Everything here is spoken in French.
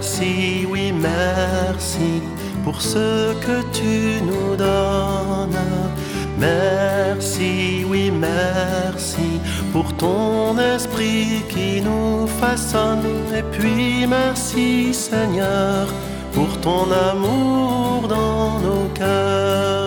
Merci, oui, merci pour ce que tu nous donnes. Merci, oui, merci pour ton esprit qui nous façonne. Et puis merci, Seigneur, pour ton amour dans nos cœurs.